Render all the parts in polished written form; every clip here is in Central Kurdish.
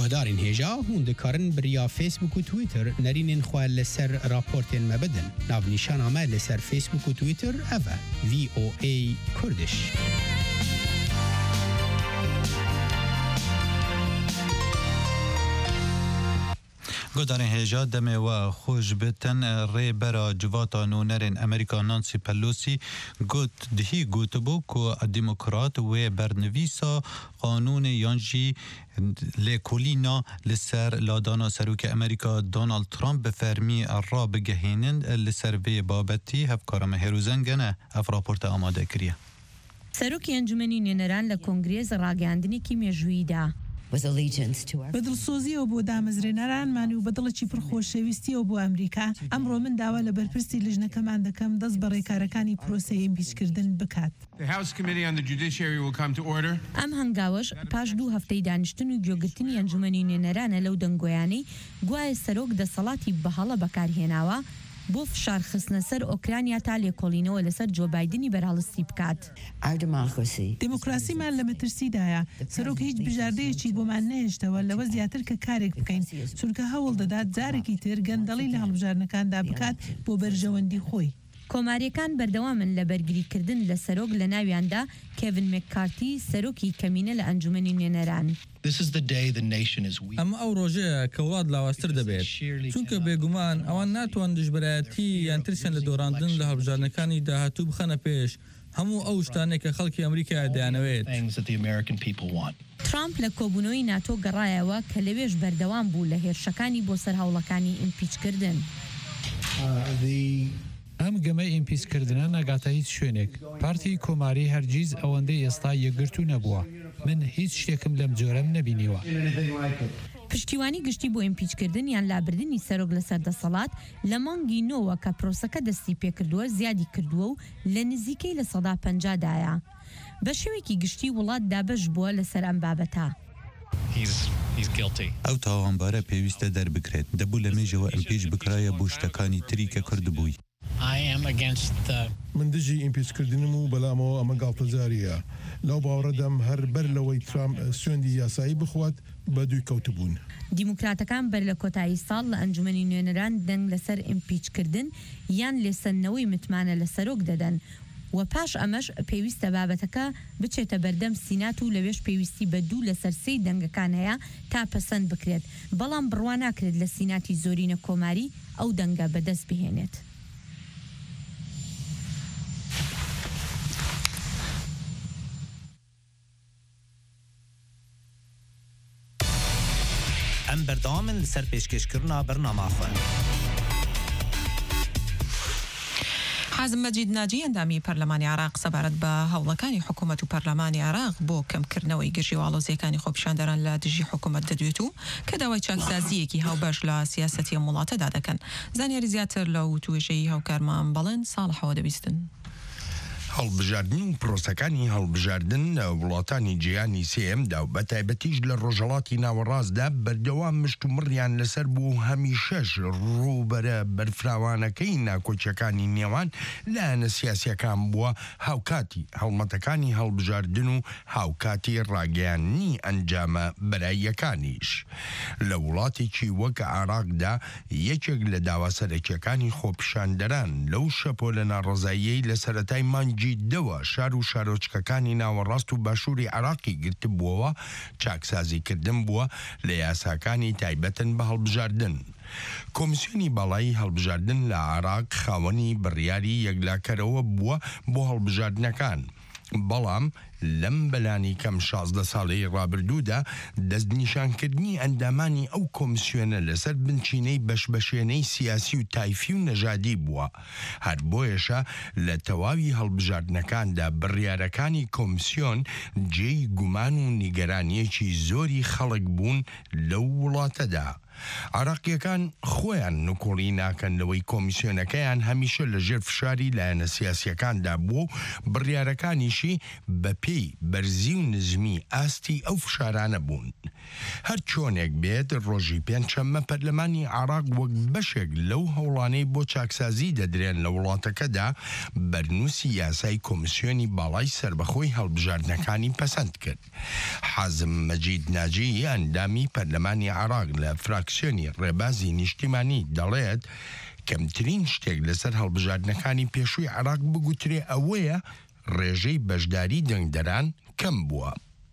هوادارین هێژا هون دikarin biriya Facebook و Twitter nerînên xwe li ser raportên me bidin. Navnîşana me li ser Facebook û Twitter ev e VOA Kurdiş. گودارین هجا دمه و خوش بتن ری برا جواتا نونرین امریکا نانسی پلوسی گوت دهی گوت بو که دموکرات و برنویسا قانون یانجی لکولینا لسر لادانا سروک امریکا دونالد ترامپ بفرمی را بگهینن لسر وی بابتی هفکارم هروزنگنه اف راپورت آماده کریه. سروک انجمنی نێنەران لە کۆنگرێز ڕاگەاندنێکی مێژووییدا. بەدڵسۆزی و بۆ دامەزرێنەرانمان و بەدڵێکی پرخۆشەویستیەوە بۆ ئەمریکا ئەمڕۆ من داوا لە بەرپرسی لژنەکەمان دەکەم دەست بە ڕێکارەکانی پرۆسەی ئیمپیچکردن بکات. ئەم هەنگاوەش پاش 2 هەفتەی دانیشتن و گوێگرتنی ئەنجومەنی نێنەرانە لەو دەنگۆیانەی گوایە سەرۆک دەسەڵاتی بەهەڵە بەکارهێناوە بۆ فشار خستنە سەر ئۆکرانیا تا لێکۆڵینەوە لەسەر جۆ بایدنی بەرهەڵستی بکات. دموکراسیمان لە مەترسیدایە سەرۆک هیچ بژاردەیەکی بۆمان نەهێشتەوە لەوە زیاتر کە کارێک بکەین چونکە هەوڵ دەدات جارێکی تر گەندەڵی لە هەڵبژارنەکاندا بکات بۆ بەرژەوەندی خۆی. کۆماریەکان بەردەوامن لە بەرگریکردن لە سەرۆک لە ناویاندا کێڤن مەککارتی سەرۆکی کەمینە لە ئەنجومەنی نوێنەران. ئەمە ئەو ڕۆژەیە کە وڵات لاواستر دەبێت چونکە بێگومان ئەوان ناتوان دژبرایەتی یان ترسیان لە دۆڕاندن لە هەڵبژارنەکانی داهاتوو بخەنە پێش هەموو ئەو شتانێک کە خەڵکی ئەمریکا دەیانەوێت. ترامپ لە کۆبوونەوەی ناتۆ گەڕایەوە کە لەوێش بەردەوام بوو لە هێرشەکانی بۆ سەر هەوڵەکانی ئیمپیچکردن. ئەم گەمە ئیمپیچکردنە نەگاتە هیچ شوێنێک. پارتی کۆماری هەرگیز ئەوەندەی ئێستا یەکگرتو نەبووە. من هیچ شتێکم لەم جۆرەم نەبینیوە. پشتیوانی گشتی بۆ ئیمپیچکردن یان لابردنی سەرۆک لە سەردەسەڵات لە مانگی نۆوە کە پرۆسەکە دەستی پێکردووە زیادی کردووە و لە نزیکەی لە 50%دایە. بە شێوێکی گشتی وڵات دابەش بووە لەسەر ئەم بابەتە. ئەو تاوانبارە پێویستە دەربکرێت دەبوو لە مێژەوە ئەمپیچ بکرایە بۆ شتەکانی تری کە کردبووی. من دژی ئیمپیچکردنم و بەلامەوە ئەمە گاڵتەجاریە لەو باوەڕەدەم هەر بەر لەوەی ترامپ سوێندی یاسایی بخوات بە دووی کەوتبوون. دیموکراتەکان بەر لە کۆتایی ساڵ لە ئەنجومەنی نوێنەران دەنگ لەسەر ئیمپیچکردن یان لێسەنەوەی متمانە لە سەرۆک دەدەن و پاش ئەمەش پێویستە بابەتەکە بچێتە بەردەم سینات و لەوێش پێویستی بە 2 لە سەر 3 دەنگەکان هەیە تا پەسەند بکرێت بەڵام بڕوا ناکرێت لە سیناتی زۆرینە کۆماری ئەو دەنگە بەدەست بهێنێت. ئەم بەردەوامن لەسەر پێشکەشکردنا بەرنامەخۆن. حازم مەجید ناجی ئەندامی پەرلەمانی عراق سەبارەت بە هەوڵەکانی حکوومەت و پەرلەمانی عراق بۆ کەمکردنەوەی گەشی و ئاڵۆزیەکانی خۆپیشاندەران لە دژی حکوومەت دەدوێت و کە داوای چاکسازیەکی هاوبەش لە سیاسەتی ئەم وڵاتەدا دەکەن. زانیاری زیاتر لەو توێژەی هاوکارمان بەڵێن ساڵحەوە دەبیستن. هەڵبژاردن و پرۆسەکانی هەڵبژاردن لە وڵاتانی جیهانی سێمدا و بەتایبەتیش لە ڕۆژهەڵاتی ناوەڕاستدا بەردەوام مشت و مڕیان لەسەر بوو هەمیشەش ڕووبەرە بەرفراوانەکەی ناکۆچەکانی نێوان لایەنە سیاسیەکان بووە هاوکاتی هەڵمەتەکانی هەڵبژاردن و هاوکاتی ڕاگەیاندنی ئەنجامە بەراییەکانیش. لە وڵاتێکی وەک عێراقدا یەکێک لە داوا سەرەکیەکانی خۆپیشاندەران لەو شەپۆ لە ناڕەزاییەی لە سەرەتای مانگی دەوە شار و شارۆچکەکانی ناوەڕاست و باشووری عراقی گرتبووەوە چاکسازیکردن بووە لە یاساکانی تایبەتن بە هەڵبژاردن. کۆمیسیۆنی باڵایی هەڵبژاردن لە عراق خاوەنی بڕیاری یەکلاکەرەوە بووە بۆ هەڵبژاردنەکان. بەڵام لەم بەلانی کەم 16 ساڵەی ڕابردوودا دەستنیشانکردنی ئەندامانی ئەو کۆمیسیۆنە لەسەر بنچینەی بەشبەشێنەی سیاسی و تایفی و نەژادی بووە. هەر بۆیەشە لە تەواوی هەڵبژاردنەکاندا بڕیارەکانی کۆمیسیۆن جێی گومان و نیگەرانیەکی زۆری خەڵک بوون لەو وڵاتەدا. عراقیەکان خۆیان نکۆڵی ناکەن لەوەی کۆمیسیۆنەکەیان هەمیشە لەژێر فشاری لایەنە سیاسیەکاندا بوو و بڕیارەکانیشی بە پێی بەرزی و نزمی ئاستی ئەو فشارانە بوون. هەر چۆنێک بێت ڕۆژی پێنجشەممە پەرلەمانی عراق وەک بەشێک لەو هەوڵانەی بۆ چاکسازی دەدرێن لە وڵاتەکەدا بەرنووسی یاسای کۆمیسیۆنی باڵای سربەخۆی هەڵبژاردنەکانی پەسەند کرد. حازم مەجید ناجی ئەندامی پەرلەمانی عراق لە فراکسیۆنی ڕێبازی نیشتیمانی دەڵێت کەمترین شتێک لەسەر هەڵبژاردنەکانی پێشووی عراق بگوترێ ئەوەیە ڕێژەی بەشداری دەنگدەران کەم بووە.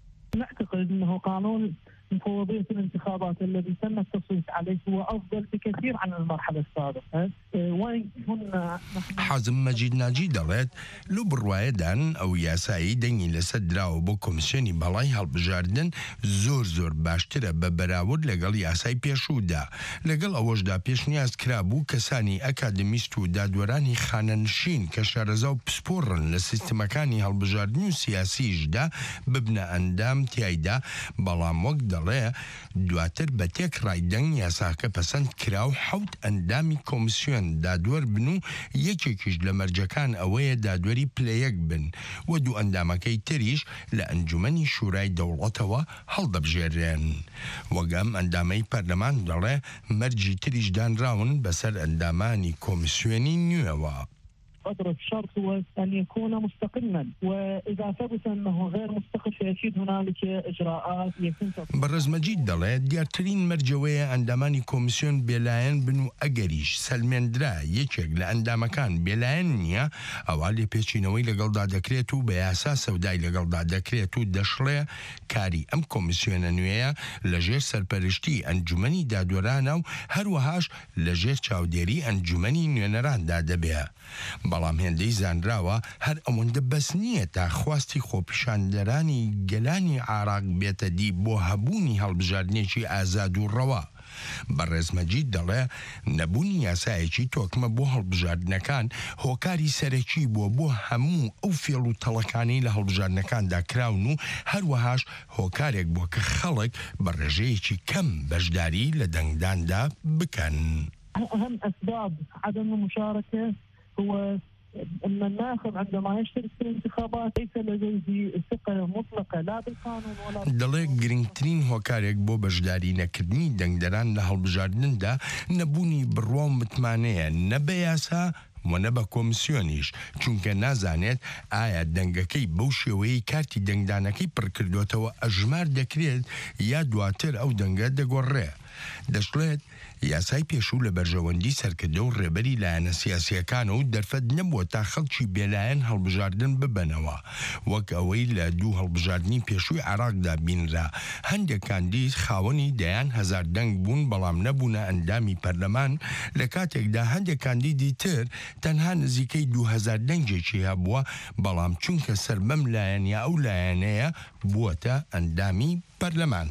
نعتقد أنه قانون مفوضية الانتخابات الذي تم التصويت عليه هو أفضل بكثير عن المرحلة السابقة وإن كنا حازم مەجید ناجی دەڵێت لە بڕوایەدان ئەو یاسایی دەنگی لەسەر دراوە بۆ کۆمیسیۆنی بەڵای هەڵبژاردن زۆر باشترە بە بەراورد لەگەڵ یاسای پێشوودا. لەگەڵ ئەوەشدا پێشنیاز کرابوو کەسانی ئەکادمیست و دادوەرانی خانەنشین کە شارەزا و پسپۆڕن لە سیستمەکانی هەڵبژاردن و سیاسیشدا ببنە ئەندام تیایدا، بەڵام وەک دەڵێ دواتر بە تێک ڕایدەنگ یاساکە پەسەند کرا و حەوت ئەندامی کۆمیسیۆن دادوەر بن و یەکێکیش لە مەرجەکان ئەوەیە دادوەری پلەیەک بن و دوو ئەندامەکەی تریش لە ئەنجومەنی شورای دەوڵەتەوە هەڵدەبژێرێن. وەگەم ئەندامەی پەرلەمان دەڵێ مەرجی تریش دانراون بەسەر ئەندامانی کۆمیسیۆنی نوێوە. أدرك الشرط هو أن يكون مستقلا وإذا ثبت أنه غير مستقل فأكيد هنالك إجراءات يتم بەڕێز مەجید دەڵێت دیارترین مەرجەوەیە ئەندامانی کۆمیسیۆن بێلایەن بن و ئەگەریش سەلمێنرا یەکێک لە ئەندامەکان بێلایەن نییە ئەوە لێ پێچینەوەی لەگەڵدا دەکرێت و بە یاسا سەودای لەگەڵدا دەکرێت و دەشڵێ کاری ئەم کۆمیسیۆنە نوێیە لەژێر سەرپەرشتی ئەنجومەنی دادوەرانە و هەروەهاش لەژێر چاودێری ئەنجومەنی نوێنەراندا دەبێت. بەڵام هێندەی زانراوە هەر ئەوەندە بەس نییە تا خواستی خۆپیشاندەرانی گەلانی عراق بێتە دی بۆ هەبوونی هەڵبژاردنێکی ئازاد و ڕەوا. بەڕێز مەجید دەڵێ نەبوونی یاسایەکی تۆکمە بۆ هەڵبژاردنەکان هۆکاری سەرەکی بووە بۆ هەموو ئەو فێڵ و تەڵەکانەی لە هەڵبژاردنەکاندا کراون و هەروەهاش هۆکارێک بووە کە خەڵک بە ڕێژەیەکی کەم بەشداری لە دەنگداندا بکەن. أهم أسباب عدم المشاركة هو أن الناخب عندما يشترك في الانتخابات ليس لديه ثقة مطلقة لا بالقانون ولا دەڵێ گرنگترین هۆکارێک بۆ بەشداری نەکردنی دەنگدەران لە هەڵبژاردندا نەبوونی بڕوا و متمانەیە نە بە یاسا وەنە بە کۆمیسیۆنیش، چونکە نازانێت ئایا دەنگەکەی بەو شێوەیەی کارتی دەنگدانەکەی پڕکردوێتەوە ئەژمار دەکرێت یا دواتر ئەو دەنگە دەگۆڕێ. دەشڵێت یاسای پێشوو لە بەرژەوەندی سەرکردە و ڕێبەری لایەنە سیاسیەکانە و دەرفەت نەبووە تا خەڵکی بێلایەن هەڵبژاردن ببنەوە وەک ئەوەی لە دوو هەڵبژاردننی پێشووی عراقدا بینرا. هەندێک کاندید خاوەنی دەیان هەزار دەنگ بوون بەڵام نەبوونە ئەندامی پەرلەمان لە کاتێکدا هەندێک کاندیدی تر تەنها نزیکەی 2000 دەنگێکی هەبووە بەڵام چونکە سەر بەم لایەنە ئەو لایەنەیە بووەتە ئەندامی پەرلەمان.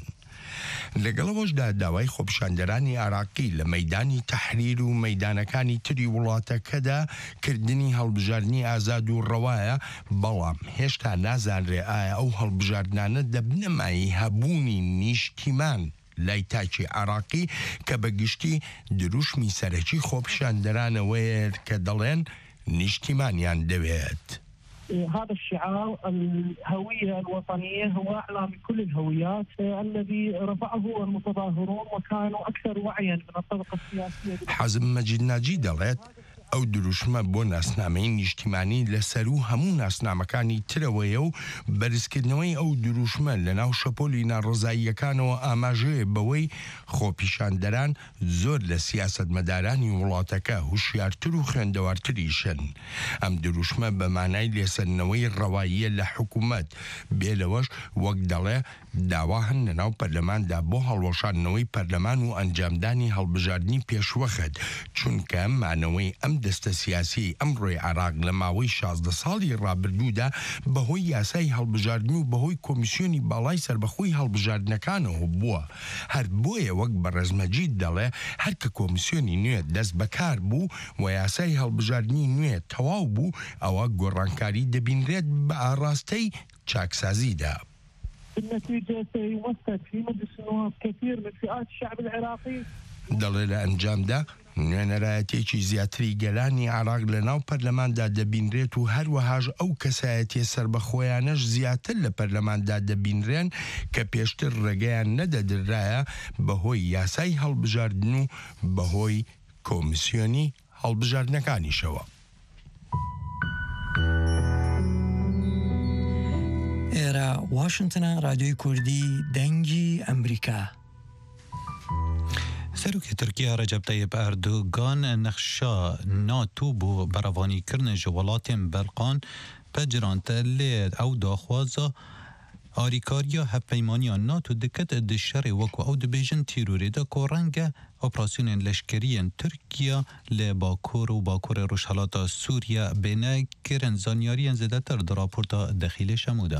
لەگەڵەوەشدا داوای خۆپیشاندەرانی عراقی لە مەیدانی تەحریر و مەیدانەکانی تری وڵاتەکەدا کردنی هەڵبژاردننی ئازاد و ڕەوایە، بەڵام هێشتا نازانرێ ئایا ئەو هەڵبژاردنانە دەبنەمایی هەبوونی نیشتیمان لای تاکی عراقی کە بەگشتی دروشمی سەرەکی خۆپیشاندەرانەوەیە کە دەڵێن نیشتیمانیان دەوێت. هذا الشعار الهوية الوطنية هو أعلى من كل الهويات الذي رفعه المتظاهرون وكانوا أكثر وعيا من الطبقة السياسية. حازم مەجید ناجی دەڵێت ئەو دروشمە بۆ ناسنامەی نیشتیمانی لەسەر و هەموو ناسنامەکانی ترەوەیە و بەرزکردنەوەی ئەو دروشمە لە ناو شەپۆلی ناڕزاییەکانەوە ئاماژەیە بەوەی خۆپیشاندەران زۆر لە سیاسەتمەدارانی وڵاتەکە هوشیارتر و خوێندەوارتریشن. ئەم دروشمە بە مانای لێسەرنەوەی ڕەواییە لە حکوومەت بێلەوەش وەک دەڵێ داوا هەن لە ناو پەرلەماندا بۆ هەڵوەشاندنەوەی پەرلەمان و ئەنجامدانی هەڵبژاردننی پێشوەخت، چونکە مانەوەی ئەم دەستە سیاسی ئەمڕۆی عراق لە ماوەی 16 ساڵی ڕابردوودا بەهۆی یاسای هەڵبژاردن و بەهۆی کۆمیسیۆنی باڵای سربەخۆی هەڵبژاردنەکانەوە بووە. هەر بۆیە وەک بەڕێز مەجید دەڵێ هەرکە کۆمیسیۆنی نوێ دەست بەکار بوو و یاسای هەڵبژاردننی نوێ تەواو بوو ئەوە گۆڕانکاری دەبینرێت بە ئاڕاستەی چاکسازیدا. بالنتيجة سيمثل في مجلس النواب كثير من فئات الشعب العراقي. دەڵێ لە ئەنجامدا نوێنەرایەتێکی زیاتری گەلانی عراق لە ناو پەرلەماندا دەبینرێت و هەروەهاش ئەو کەسایەتی سربەخۆیانەش زیاتر لە پەرلەماندا دەبینرێن کە پێشتر ڕێگەیان نەدەدرایە بەهۆی یاسای هەڵبژاردن و بەهۆی کۆمیسیۆنی هەڵبژاردنەکانیشەوە. ئێرە واشنگتنە رادیۆی کوردی دەنگی ئەمریکا. سەرۆکی تورکیا رەجەب تەیب ئەردۆگان نەخشا ناتۆ بۆ بەڕەوانیکردنە ji welatên Belqan pejirante lê ew daxwaza alîkariya hevpeymaniya NATO diket di şerê wekû ew dibêjin tîrorê de ku renge operasyonên leşkeriyên Tirkiya lê Bakur û Bakurê Rojhilatê Sûriye bêne kirin zanyariyên zêdetir di raporta Dexîlê Şemû de.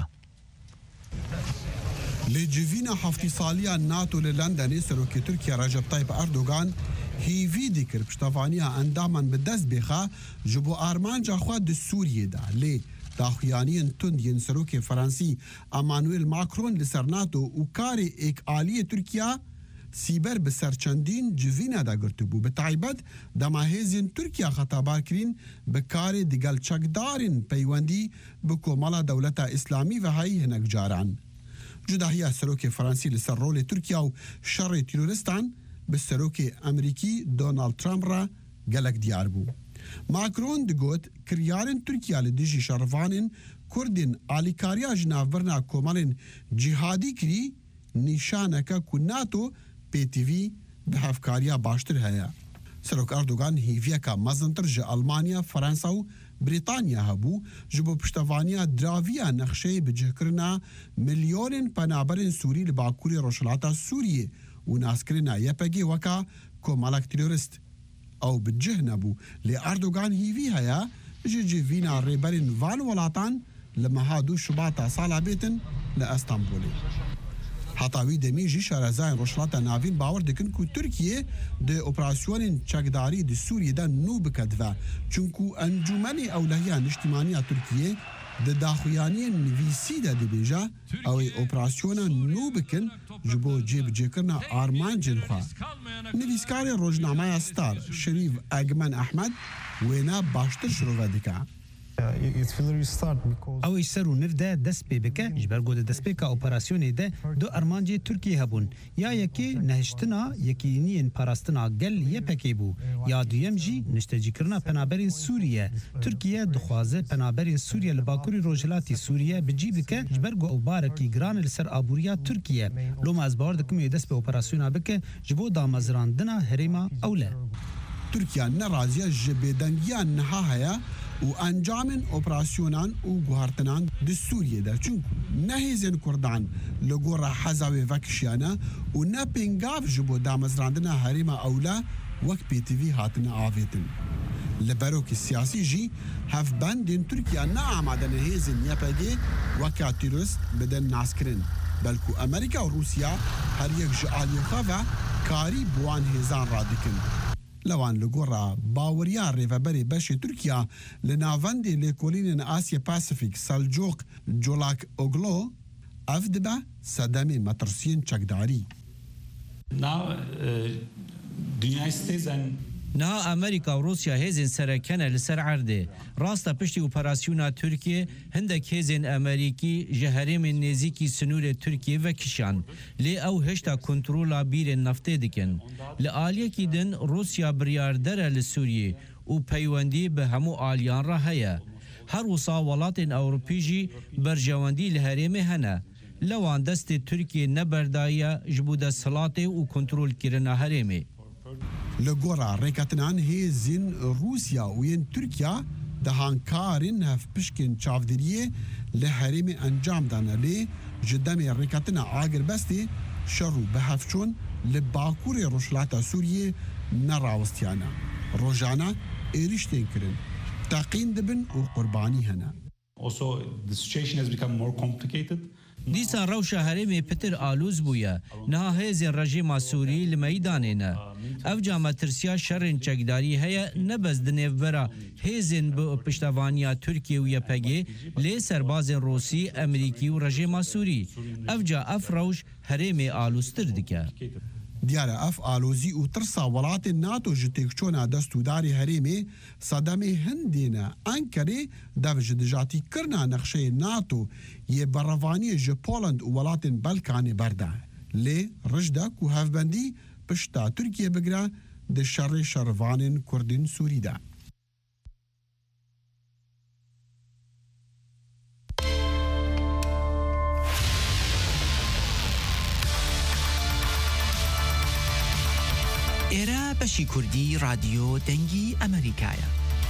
Li civîna heftî saliya NATO li Londonê serokê Tirkiye Recep Tayyip Erdogan hêvî dikir piştevaniya endaman bi dest bêxe ji bo armanca xwe di Sûriyê de lê daxuyaniyên tund yên serokê Fransî Emmanuel Macron li ser NATO û karê êkaliyê Tirkiya sîber bi serçendîn civîna de girtibû. Bi taybet dema hêzên Tirkiya xetabar kirîn bi karê digel çekdarên peywendî bi komala dewleta İslamî ve hayî hinek caran. Cudahiya serokê Fransî li ser rolê Tirkiya û şerê teröristan bi serokê Emerîkî Donald Trump re gelek diyar bû. Macron digot kiryarên Tirkiya li dijî şervanên Kurdên alîkariya ji navbirina komalên cîhadî kirî nîşaneke ku NATO pêtivî di hevkariya baştir heye. Serok Erdogan hîviyeka mezintir ji Almanya, Fransa û Brîtanya hebû ji bo piştevaniya draviya nexşeyê bicihkirina milyonên penaberên Sûrî li Bakurê Rojhilata Sûriyê û naskirina YPG weka komalek terorist. Ew bi cih nebû lê Erdogan hîvî heye ji civîna rêberên van welatan li meha dû Şubata sala bêtin li Estenbolê. Heta wî demî jî şerezayên Rojhilata Navîn bawer dikin ku Tirkiye di operasyonên çekdarî di Sûriyê de nû bike dive çunku Encûmenê Ewlehiya Niştimaniya Tirkiye di daxuyaniyên nivîsî de dibêje ew ê operasyona nû bikin ji bo cêbicêkirina armancên xwe. Nivîskarê rojnameya Star Şerîf Egmen Ehmed wêne baştir şirove dike. Ew ê ser û nir de dest pê bike ji ber got di destpêka operasyonê de du armancê Tirkiye hebûn. Ya yekê nehiştina yekîniyên parastina gel YPG bû. Ya duyem jî niştecîkirina penaberên Sûriye. Tirkiye dixwaze penaberên Sûriye li Bakurê Rojhilatê Sûriye bi cî bike ji ber got ew barekî giran li ser abûriya Tirkiye. Loma ez bawer dikim ê dest pê operasyona bike ji bo damezrandina herêma ew le. Tirkiye neraziya ji bêdengiya niha heye û encamên operasyonan û guhartinan di Sûriyê de çunku ne hêzên Kurdan li gora heza wê vekişiyane û ne pêngav ji bo damezrandina herêma ewle wek pêtivî hatine avêtin. Li berokî siyasî jî hevbendên Tirkiye ne amade li hêzên YPG weka terorist bidin naskirin. Belku Amerîka û Rûsya her yek ji aliyê xwe ve karî bi wan hêzan radikin. Lewan li gora baweriya rêveberê beşê Tirkiya li navendê lêkolînên Asya Pasifîk Selçuk Çolakoglu ev dibe sedemê metirsiyên çekdarî. Niha Amerîka û Rûsya hêzên serekene li ser erdê. Rasta piştî operasyona Tirkiye hindek hêzên Amerîkî ji herêmên nêzîkî sinûrê Tirkiye vekişan. Lê ew hişta kontrola bîrên neftê dikin. Li aliyekî din Rûsya biryardere li Sûriyê û peywendî bi hemû aliyan re heye. Her wisa welatên Ewropî jî berjewendî li herêmê hene. Lewan destê Tirkiye neberdaye ji bo desthilatê û kontrolkirina herêmê. Li gora rêketinan hêzên Rûsya û yên Tirkiya di hankarên hevpişkên çavdiriyê li herêmê encam dane lê ji demê rêketina Agiribestê şer û bihevçûn li Bakurê Rojhilata Sûriyê nerawistiyane. Rojane êriştên kirin. Teqîn dibin û qurbanî hene. Also, the situation has become more complicated. Dîsa rewşa herêmê pitir alûz bûye. Niha hêzên rejîma Sûrî li meydanê ne. Ev ca metirsiya şerên çekdarî heye nebez di nêvbera hêzên bi piştevaniya Tirkiye û YPG lê serbazên Rûsî, Emerîkî û rejîma Sûrî. Ev ca ev rewş herêmê alûztir dike. دیارە ئەف ئالۆزی و ترسا وڵاتی ناتۆ ji têkçûna destûdarê herêmê Sedemê Hindê Enkerê dev ji dijatîkirina nexşeyê NATO yê berrevaniyê ji Poland û welatên Balkanê berda. Lê rij de ku hevbendî pişta Tirkiye bigire di şerê şervanên Kurdên Sûrî de. ئێرە بەشی کوردی رادیۆ دەنگی ئەمریکایە.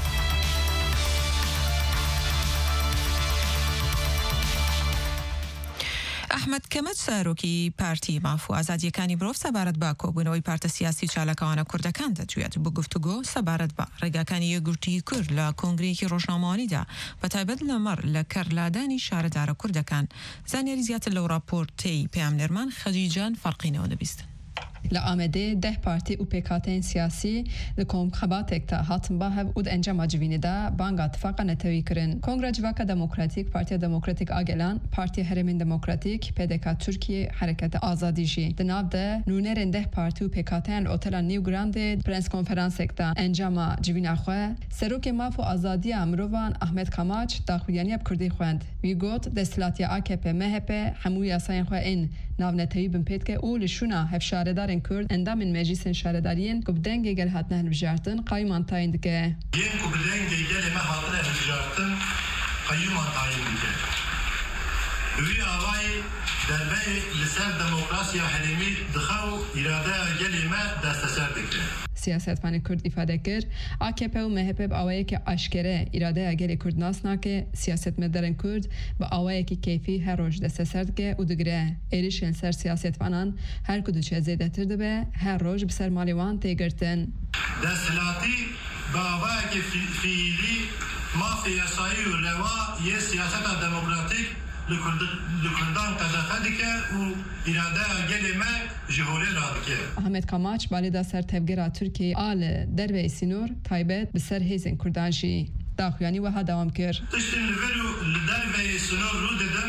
ئەحمەد کەمەچ سەرۆکی پارتی ماف و ئازادیەکانی مرۆڤ سەبارەت بە کۆبوونەوەی پارتە سیاسی چالەکەوانە کوردەکان دەجوێت بۆ گفتوگۆ سەبارەت بە ڕێگاکانی یەکگرتووی کورد لە کۆنگرەیەکی ڕۆژنامەوانیدا بەتایبەت لەمەڕ لە کەرلادانی شارەدارە کوردەکان. زانیاری زیاتر لەو راپۆرتەی پێامنەرمان خەجیجان فەرقینەوە دەبیستن. Li Amedê 10 partî û PKTên siyasî li komxebatek te hatin bahev û di encama civînê de banga tifaka netewî kirin. Kongra Civaka Demokratîk, Partiya Demokratîk a Gelan, Partiya Herêmên Demokratîk, PDK Türkiye, Hereketa Azadî jî. Di nav de nûnerên 10 partî û PKTên li Otela New Grandê prens konferansek de encama civîna xwe, Serokê Maf û Azadiya Mirovan Ahmed Kamaç daxuyaniya bi Kurdî xwend. Wî got desthilatiya AKP, MHP hemû yasayên xwe ên navnetewî bin pêdike û li şûna hevşaredarên Kurd endamên meclîsên şaredariyên ku bi dengê gel hatine hilbijartin qayûman tayin dike. Yên ku bi dengê gelê me hatine hilbijartin qayûman tayin dike. Bi vî avayî derbeyê li ser demokrasiya herêmî dixe û îradeya gelê me desteser dike. Siyasetvanê Kurd îfade kir, AKP û MHP bi awayekî eşkere îradeya gelê Kurd nas nake, siyasetmedarên Kurd bi awayekî keyfî her roj desteser dike û digire êrişên ser siyasetvanan her ku diçe zêdetir dibe, her roj bi ser malê wan tê girtin. Desthilatî bi awayekî fiîlî mafê yasayî û reva yê siyaseta demokratîk li Kurdan qedexe dike û îradeya gelê me ji holê radike. Ahmed Kamaç balêda ser tevgera Tirkiyeyê a li derveyê sînor taybet bi ser hêzên Kurdan jî daxuyanî wiha dewam kir. Tiştên li vir û li derveyê sînor rû didin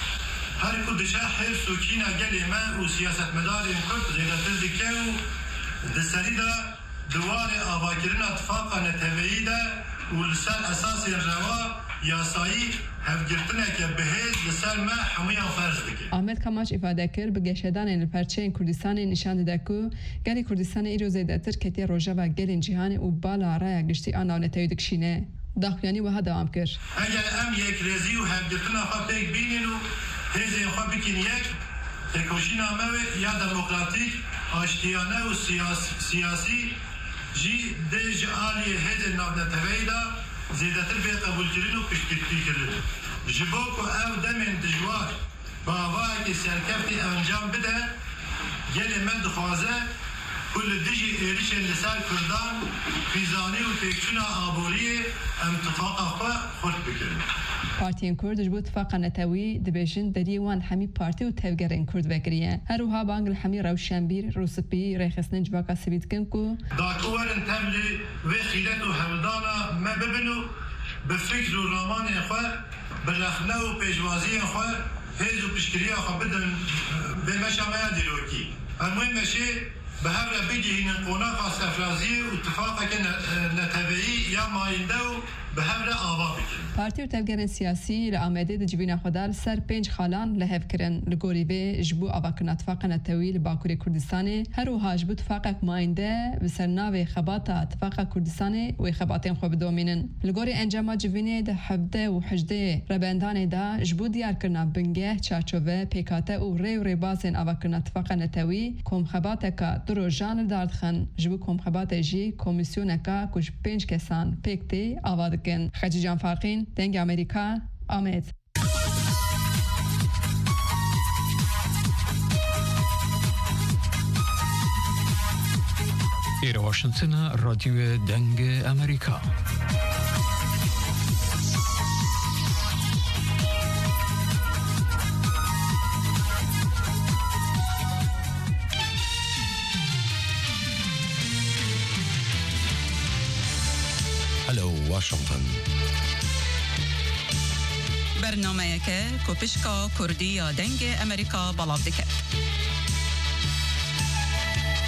her ku dişe hêrs û kîna gelê me û siyasetmedarên Kurd zêdetir dike û di serî de diwarê avakirina tifaka neteweyî de û li ser esasên reva yasayî hevgirtineke bihêz li ser me hemûyan ferz dike. Ahmed Kamaç îfade kir bi geşedanên li perçeyên Kurdistanê nîşan dide ku gelê Kurdistanê îro zêdetir ketiye rojava gelên cîhanê û bala raya giştî a navnetewî dikişîne. Daxuyanî wiha dewam kir. Eger em yekrêzî û hevgirtina xwe pêk bînin û hêzên xwe bikin yek, têkoşîna me wê ya demokratîk, aştiyane û siyasî jî dê ji aliyê hêzên navneteweyî de zêdetir bê qebûlkirin û piştgirtî kirin. Ji bo ku ew demên dijwar bi avayekî serkeftî encam bide, gelê me dixwaze ku li dijî êrişên li ser Kurdan, xîzanî û têkçûna aboriyê em tifaqa xwe xurt bikin. Partiyên Kurd ji bo tifaka netewî dibêjin deriyê wan hemî partî û tevgerên Kurd vekiriye. Her wiha bang li hemî rewşenbîr, rûspî, rêxistinên civaka sivî dikin ku dakuwerin tev li vê xîlet û hewldana me bibin û bi fikr û ramanên xwe, bi rexne û pêşwaziyên xwe hêz û piştgiriya xwe bidin vê meşa me ya dîrokî. Em wê meşê bi hev re bigihînin qonaxa sefraziyê û tifaqeke neteweyî ya mayînde û bi hev re ava bikin. Partî û tevgerên siyasî li Amedê di civîna xwe de li ser 5 xalan li hev kirin. Li gorî vê ji bo avakirina tifaka netewî li Bakurê Kurdistanê her wiha ji bo tifaqek mayînde bi ser navê xebata tifaka Kurdistanê wê xebatên xwe bidomînin. Li gorî encama civînê di 17 û 18 rebendanê de ji bo diyarkirina bingeh, çarçove, PKT û rê û rêbazên avakirina tifaka netewî komxebateka du rojan li dar dixin. Ji bo komxebatê jî komîsyoneka ku ji 5 kesan pêk tê ava dikin. Xecican Farqîn, Dengê Amerîka, Amed. إلى واشنطن راديو دنگ أمريكا. هلو واشنطن. برنامه که کوپشکا کردی یا دنگ امریکا بلاب دکه.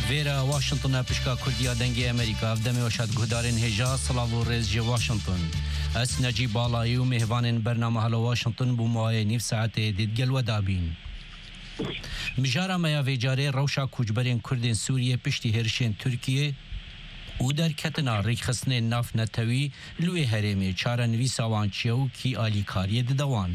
ویرا واشنطن پشکا کردیا دنگی امریکا دمی وشد گهدارین هجا صلاح و رئیس واشنطن اس نجیب بالایی و مهوان برنامه هلا واشنطن بومای نیف ساعت دیدگل و دابین مجارا میا ویجاره روشا کوچبرین کردین سوریه پشتی هرشین ترکیه او در کتنا ریک خسنه ناف نتوی لوی هرمی چاره نویسا وانچیو کی آلیکاری دوان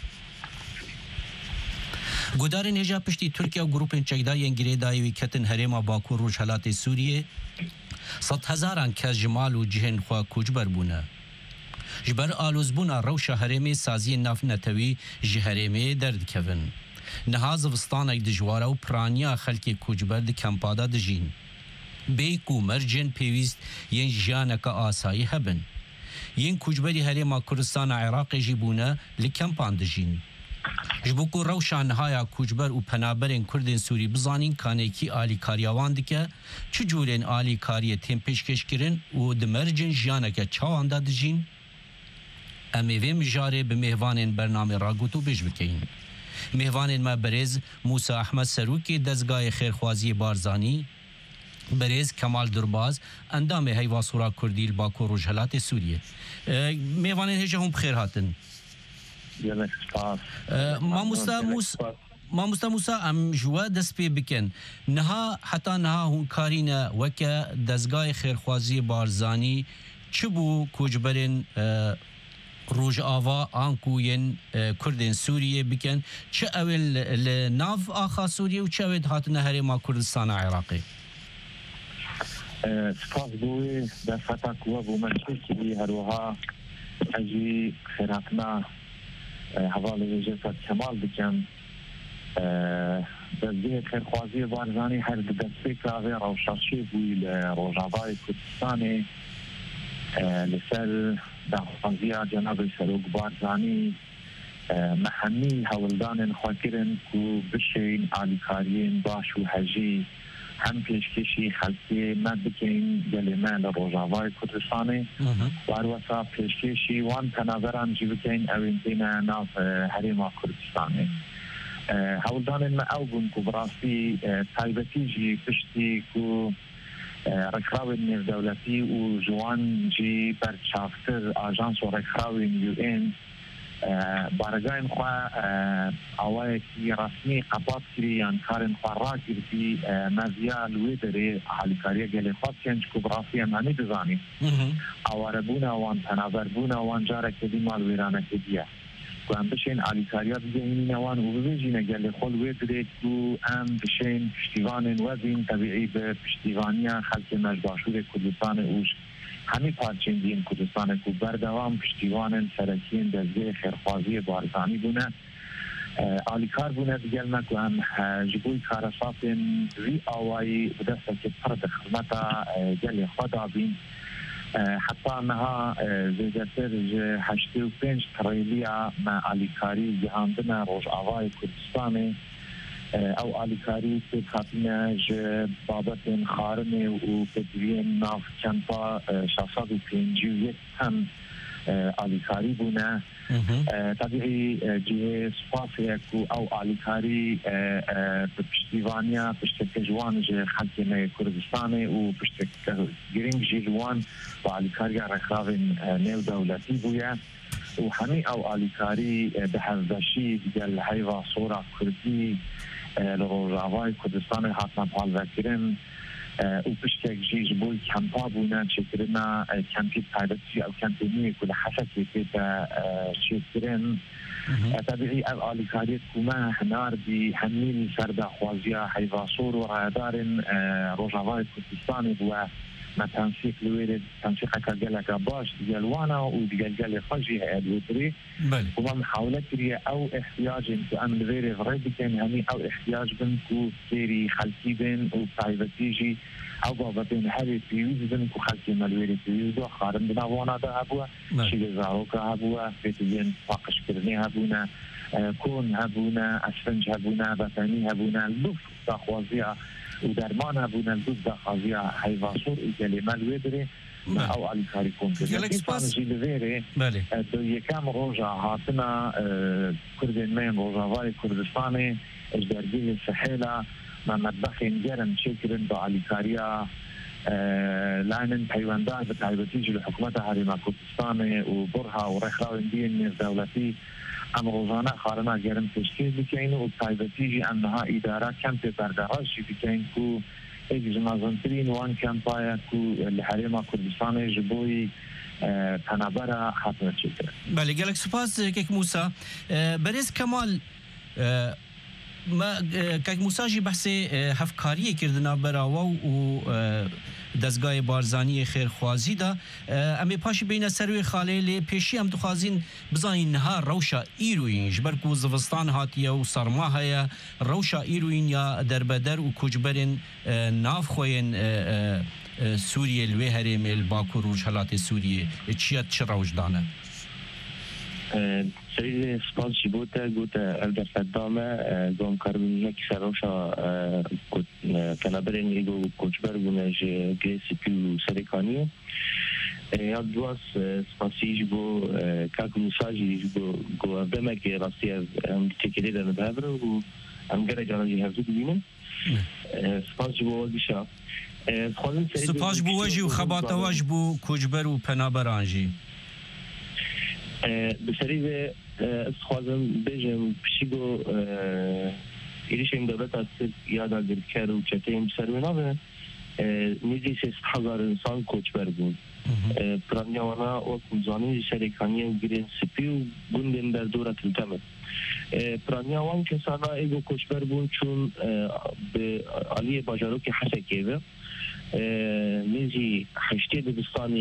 گودارین هجا پشتی ترکیه و گروپین چکدای انگیره دایوی کتن هرما باکو روش حالات سوریه 100,000 کس جمال و جهن خواه کوچبر بونه جبر آلوز بونا روش هرمی سازی ناف نتوی جهرمی درد کون نهاز وستانک دجواره و پرانیا خلکی کوچبر د کمپادا دجین بیکو مرجن پیویست ین جانکا آسایی هبن ین کوچبری هرما کردستان عراق جیبونه لکمپان دجین جبوکو روشان هایا کوچبر و پنابرین کردین سوری بزانین کانیکی آلی کاریاوان دکه چجورین آلی کاری تیم پیشکش کرن و دمرجن جانکا چاوان دادجین امیوه مجاره به مهوانین برنامه راگوتو بیش بکین مهوانین ما برز موسی احمد سروکی دزگاه خیرخوازی بارزانی برز کمال درباز اندام هیواسورا کردیل باکو روجهلات سوریه مهوانین هجه هم بخیر هاتن ما موسا ام جوا دست پی بکن نها حتی نها هون کارین وکه دزگاه خیرخوازی بارزانی چبو کوچبرین روج آوا آنکوین کردین سوریه بکن چه اول ناف آخا سوریه و چه اول هات نهری ما کردستان عراقی سپاس بوی دفتا کوا بو منشکی هروها اجی خیراتنا حوالی ویجهت کمال بکن دزگه خیرخوازی بارزانی هر دسته کاوی روشاشی بوی لروجاوای کردستانی لسر داخوازیا جناب سروک بارزانی محمی هولدان خاکرن کو بشین آلیکارین باش و حجی هم پیشکشی خلقی مد بکین گلیمه لروجاوای کردستانی و اروسا پیشکشی وان تناظران جی بکین اوین دین ناف حریم کردستانی هولدان ما او بون کو براستی تایبتی جی پشتی کو رکراوی نیو دولتی و جوان جی برچافتر آجانس و رکراوی یو این بارگاین خواه اوای کی رسمی قباط کری یان کارن خواه را کردی مزیا لوی داره حالیکاریه گلی خواه کنج کبراسی امانی بزانی اواربون اوان تناظربون اوان جاره کدی مال ویرانه کدیه و بشین آلیکاریات بگهینی نوان و ببیجین گل خول ویدرید و بشین پشتیوان وزین طبیعی به پشتیوانی خلق مجباشور کردستان اوش همی پارچین دین کردستان کو بردوام پشتیوان سرکین دزگه خیرخوازی بارزانی بونه آلیکار بونه دیگل مکو هم جبوی کارساتین وی آوائی بدسته که پرد خدمتا گل خدا بین حتی انها زیادتر 85 تریلیا ما آلیکاری جهاندن روجاوای کردستان او آلیکاری که خاطینه ج بابت خارنه و بدوین ناف چندپا 651 تن آلیکاری بونه طبیعی جه سپاسه کو او آلیکاری پشتیوانیا پشت جوان جه خلقی کردستان و پشت گرینگ جه جوان و آلیکاری رخاوین نیو دولتی بویا و همی او آلیکاری به هزدشی دیگل حیوه صورا کردی لروجاوای کردستان حتما پال وکرن و پشتک جیج بوی کمپا بونن چکرنا کمپی تایبتی او کمپینی کل حسکی که چکرن طبیعی او آلیکاریت کما هنار بی همیل سردخوازیا حیواسور و رایدارن روجاوای کردستان بوا ما تنسيق لويرد تنسيق كالجلك باش ديالوانا وديال خجي هادوتري وما محاولة كريه او احتياج انتو امن غير غريب كان هني او احتياج بنكو سيري خلقي بين وطايبتيجي او بابا بين هاري بيوز بنكو خلقي مالويري بيوز دو خارن بناوانا دا هبوا شيء زاروكا هبوا بيتين فاقش كرني هبونا كون هبونا اسفنج هبونا بطاني هبونا لوف تاخوازيها ودرمان هبونا لوف تاخوازيها حيواسور كلمه الويدري او آلیکاری کنترل انسان جیلویره دو یکم روزا هاتنا کردین من روزاوای کردستان اجدرگی سحیلا مطبخ گرم چکرن با علیکاریا لعنن پیوندان به تایبەتیش لحکومت هەرێما کوردستان و برها و ڕێکخراوێندی نێودەوڵەتی ئەم ڕۆژانە خارەنا گەرم تشکیل بکەین و تایبەتیژی ئەمها ئیدارە کەم پێبەردەڕاشی بکەین و ئێجی مازنترین وان کەمپایە و لە هەرێما کوردستانê ji بۆی پەنابەرە هاتنە چێکرد. بەڵێ gelek سپاس کەک موسا بەرێز کەمال کەک موساژی بەحسێ هەفکاریە کردنا بەراوە و دەستگای بارزانانی خێرخوازیدا ئەمێ پاشی بینە سەروێ خاڵێ لێ پێشی ئەم دخوازین بزانین نها ڕەوشە ئیروین ji ber ku zivistan hatiye û sarma heye rewşa îroyîn ya derbeder û koçberên navxweyên Sûriye li wê herêmê li Bakur û Rojhilatê Sûriye çiya çi rewş dane سری سپاس چی بوده گوته الدرفدامه گم کاربینه که سروشا کنابرین ایگو کوچبر بونه جه سی پی و سریکانیه یاد دواس سپاسیش بو کاک موساجی گو افدامه که راستی هم تکیلی دانه بهبره و هم گره جانجی هفته ببینم سپاس چی بو وزیشا سپاس بو وجی و خباته وج بو کوچبر و پنابرانجی بسری به خوازم بجم پشیگو ایریشیم دولت از یاد گرکر و چتیم سروینا به نیزی 6,000 انسان کوچبر بود پرانیاوانا و کمزانی شریکانی و گرین سپی و گوندن در دورت التمت پرانیاوان کسانا ایگو کوچبر بود چون به علی باجارو که حسکه به نیزی حشتی دبستانی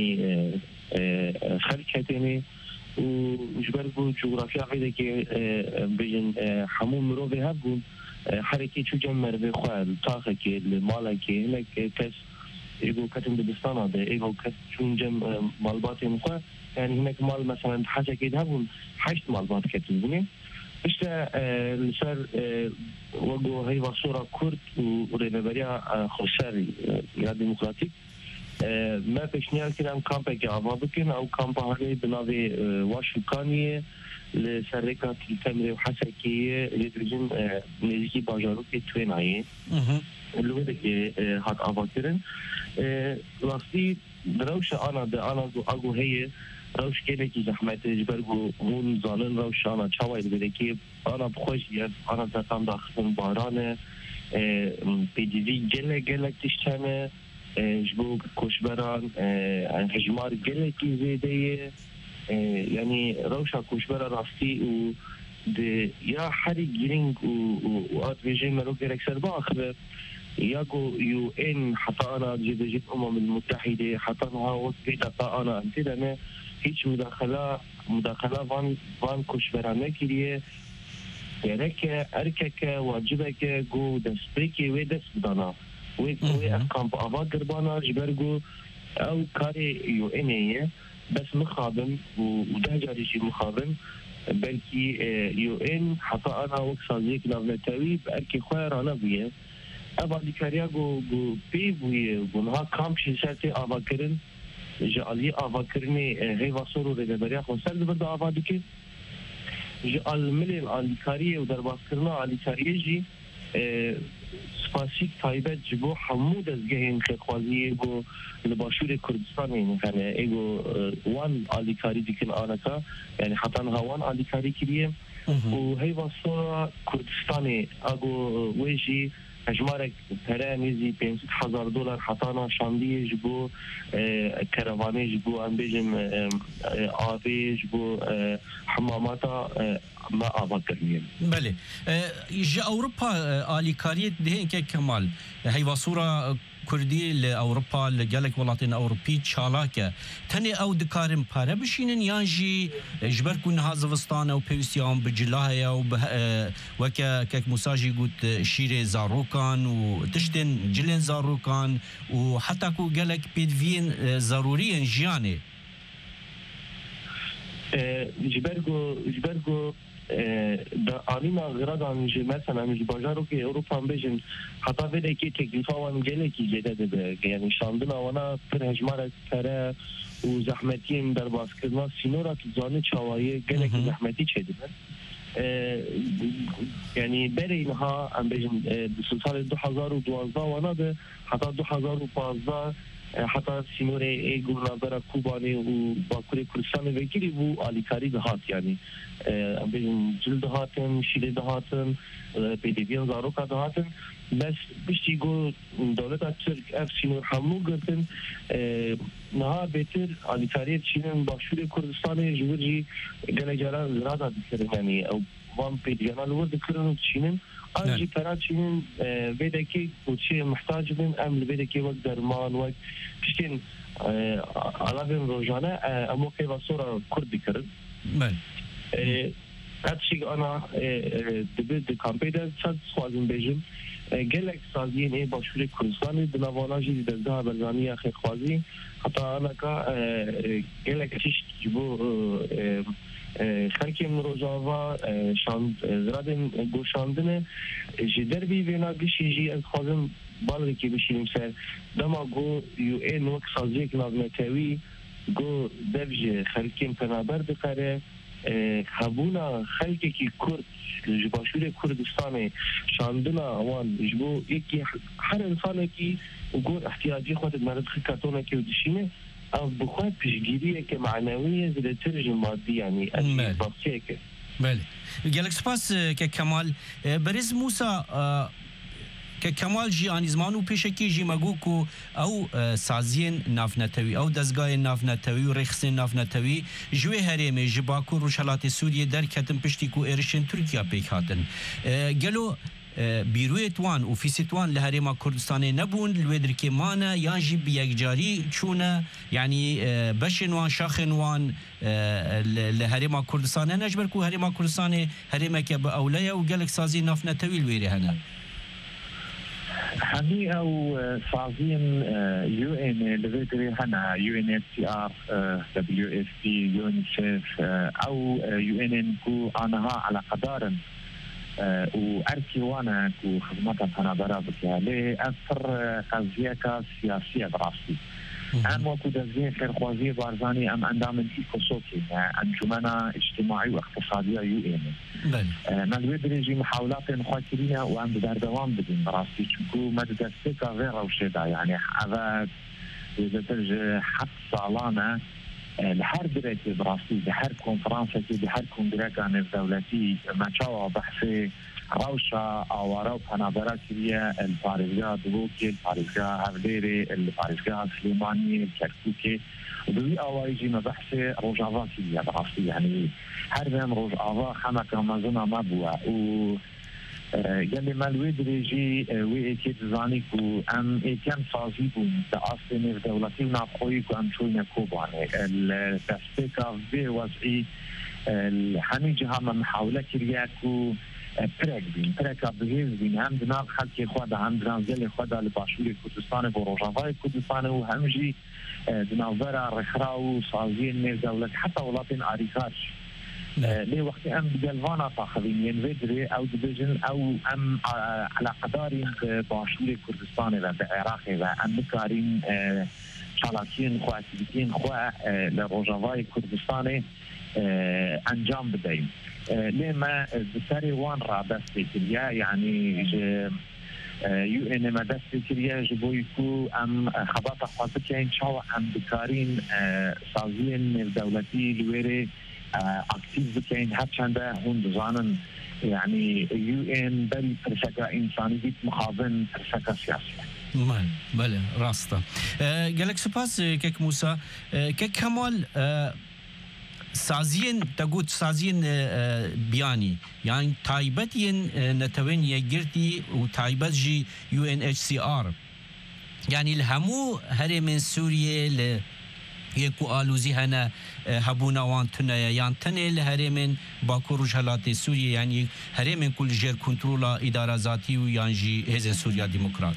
خلکتینی و جبر بو جغرافیا غیره که بجن همون مروفی هبون حرکی چو جمع مروفی خواه تاخه که ماله که هنک کس ایگو کتن دبستان آده ایگو کس چون جمع مالبات مخواه یعنی هنک مال مثلا حاجه که هبون 8 مالبات کتن بونه اشتا لسر وگو هیوا صورا کرد و رینبریا خوشر یا دموکراتیک ما پیشنهاد کردم کامپ که آوا بکن او کامپ هایی بناوی واشوکانیه لسرکات تمری و حسکیه لیدرجن نزدیکی باجارو که توینایی لوده که هات آوا کردن راستی دروش آنا ده آنا اگو هیه روش کنه که زحمت جبرگو هون زانن روش آنا چاوید بده که آنا بخوشیه آنا دستم داخل بارانه پیجیزی گله تشتنه جبوك كوشبران هجمار قلقي زيدية يعني روشا كوشبرا راستي و يا حري جرينج وآت بيجي مروك ركسر باخر ياكو يو ان حتى انا جد المتحدة حتى انا وقت انا انتدنا هيش مداخلة فان كوشبرانه كريه يعني اركك واجبك جو دستريكي ويدس بدانا وی کامپ آوا گربانا جبرگو او کاری یو اینیه بس مخابم و ده جاریشی مخابم بلکی یو این حتی انا وقت سازیک نافنتاوی برکی خواه رانا بویه اوا دیکاریا گو پی بویه گونها کامپ شیسرتی آوا کرن جالی آوا کرنی هیوا سورو ریدبریا خونسر دبرد آوا دیکن جال ملین آلیکاریه و درباس کرنا آلیکاریه جی سپاسیک تایبت جبو همو دزگهین خیرخوازی ایگو لباشور کردستان یعنی ایگو وان آلیکاری دیکن آنکا یعنی حتی وان آلیکاری کریه و هی واسطا کردستانی اگو ویجی هجمارك ترانيزي $500 حطانا شاندي جبو كرواني جبو امبيجم آبي جبو حماماتا ما آبا كرنين بله جا أوروبا آليكارية دهين كمال هيوا صورة كردي لأوروبا لجالك ولاتين أوروبي تشالاكا تاني أو دكارم بارا بشينن يانجي جبركون هازفستان أو بيوستيان بجلاها أو وكا كاك مساجي قلت شيري زاروكان وتشتن جلين زاروكان وحتى كو جالك بيدفين ضروريا جياني جبركو دا آلینا غرادان جه مثلا مش باجارو که اروپا بجن حتی ولی که تکلیفا وان گله کی جده ده یعنی شاندن آوانا پر هجمار کره و زحمتیم در باز کردن سینورا تو زانه چاوایی گله کی زحمتی چه ده يعني برينها ام بيجن بسلطان 2012 ونادى حتى 2015 حتى سينوري گورنادر کوبانی و باکوری کردستان وکیلی بو آلیکاری دهات يعني ام بيجن جلد دهاتن شیله دهاتن پیدیبیان زاروکا دهاتن بس بشتی گو دولت ترک اف سینور حملو گرتن نهار بهتر آلیکاری چینن باشور کردستان جورجی گلجاران زرادا دکرن يعني او وان پیدیانا لور دکرن چینن آنجی پرات چینن بدکی کوچه محتاج بین ام بدکی وقت درمان وقت پشتین علابیم روزانه امو که واسورا کردی کرد هاتشی انا دبید کامپیده صد خوازم بیجم گلک سازین ای باشور کردستانی دنواناجی دزده برزانی اخی خوازی حتی انا که گلک چیش جبو خلکی من روزاوا شاند زرادن گوشاندنه جدر بی وینا گشی جی از خوازم بالری که بشینیم سر دما گو یو این وقت سازیک نازمتوی گو دفج خلکیم پنابر بقره خبونا خلکی که کرد جباشور کردستان شاندنا وان جبو یکی هر انسان که گو احتیاجی خود مرد خکاتونه که دشینه او بخواد پیشگیریه که معنویه زیادتر مادی یعنی باسیه که بله گلک سپاس که کمال برز موسا که کمال جی آنیزمان و پیشکی جی مگو کو او سازین نافنتوی او دزگاه نافنتوی و رخصین نافنتوی جوی هرمه جباکو روشالات سوریه در کتن پشتی کو ارشن ترکیه پیک هاتن گلو بیروی توان و فیسی توان لهرما کردستان نبون لودر که مانا یا جی بیگجاری چونه یعنی بشنوان شاخنوان لهرما کردستان نجبر کو هرما کردستان هرما که با اولیه و گلک سازی نافنتوی لویری هنه همي او سازين يو ان لفيدري هنا يو ان اس سي ار دبليو اس بي يونيسيف او يو ان كو انها على قدر واركي وانا كو خدمات انا برابط عليه اثر قضيه سياسيه براسي ام وكو دزين خير خوازي بارزاني ام اندام الايكوسوكي انجمنا اجتماعي واقتصاديه يو ان ما درجي محاولات نخاطرين وام بدار دوام بدين براسي تشكو مدى سيكا غير وشدا يعني هذا درجه حق صالانه لحر درجه براسي لحر كونفرنسه لحر كونغرس عن الدولتي ما شاء بحثي روشة أوراق هنابرة كريه الفارزة دلوكي الفارزة هفليري الفارزة سليماني الكركوكي ودوي أوايجي مبحثي روجافا كريه براسي يعني هرم روجافا خما كمازونا مبوا و جنبي مالوي دريجي وي اكيد زانيكو ام ايكام صازيبون تأصلي في دولتي ونعقويكو ام شوينا كوباني التسبيكا في وضعي الحمي جهة محاولة كرياكو پرک بهیز بین هم دناغ خلقی خود هم دنازل خود لباشور کردستان و روجاوای کردستان و همجی دناغبر رخرا و سازی نیز دولت حتی ولاتین آریکاش لی وقتی ام بگلوانا تاخذین ینویدری او دبیجن او ام على قدارین باشور کردستان و بعراق و ام بکارین چالاکین خو اکتیویتین خو لروجاوای کردستان انجام بدهیم لما بساري وان را دست كريا يعني يو ان ما دست كريا جبويكو ام خباطة خاطك ان شاء ام بكارين سازين الدولتي لويري اكتيف بكين هاتشاندا هون دزانن يعني يو ان بل برشاكا انسانية مخاضن برشاكا سياسية بله راسته قالك سپاس كيك موسى كيك كمال سازين تقول سازين بياني يعني تايبتين نتوين يجرتي وتايبت جي UNHCR يعني الهمو هري من سوريا ل يكو آلوزي هنا هبونا وانتنا يعني تنه الهري من باكور وجهلات سوريا يعني هري من كل جير كنترولا إدارة ذاتي ويعني جي هزن سوريا ديمقراط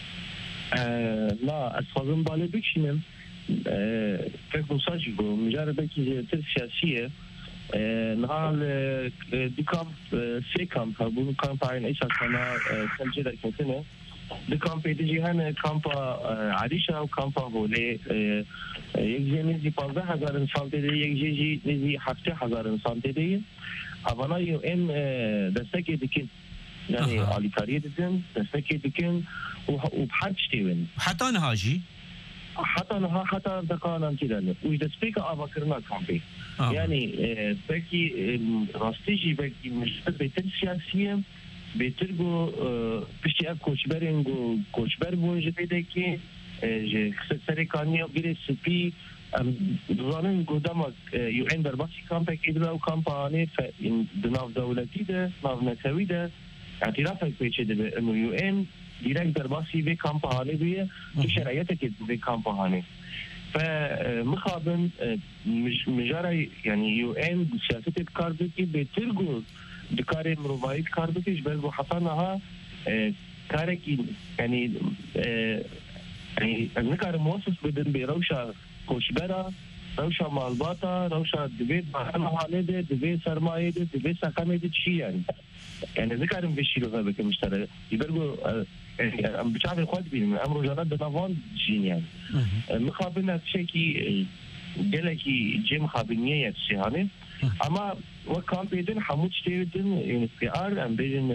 لا أتفضل بالي بكشنم فكر صاجبو مجرد كي سياسية نهار دي كامب سي كامب هبون كامباين إيش عشان سنجد الكتنة د کامپ دی جهان کامپ عریشه او کامپ هوله یک جنیزی 15000 انسان دی یک جنیزی 7000 انسان دی اولا یو ان دستکی دکن يعني آلیکاری دیدن دستکی دکن و بحرج تیون حتی نهاجی حتى دقائق كده وإذا سبيك أفكرنا كامبي يعني بكي راستيجي بكي مش بيتر سياسية بيترجو بشتي أب كوشبر بونج بيدكي سري كانيو غير سبي ظنن قدامك يوين درباسي كامبي كده أو كامباني فدناف دولتي ده ناف نتوي ده اعترافك بيشي ده إنه يوين ديريكت درباسي في كامباني بيه في شرعيتك في كامباني فمخابن مجرى يعني يو ان سياسة الكاردكي بترجو دكاري مروفايت كاردكي جبل حطانها كاركي يعني يعني ذكر موسس بدن بروشة كوشبرة روشة مالباتا روشة دبيت محالده دبيت سرمايده دبيت ساكاميده شيء يعني ذكر بشيلو هذا كمشتري يبرجو يعني عم بتعرف خد بين من امر جنات دنافون جين يعني مخابنا شيء جلكي جيم خابنيه يعني اما وكان بيدن حمود شتيدن يعني في ار ام بين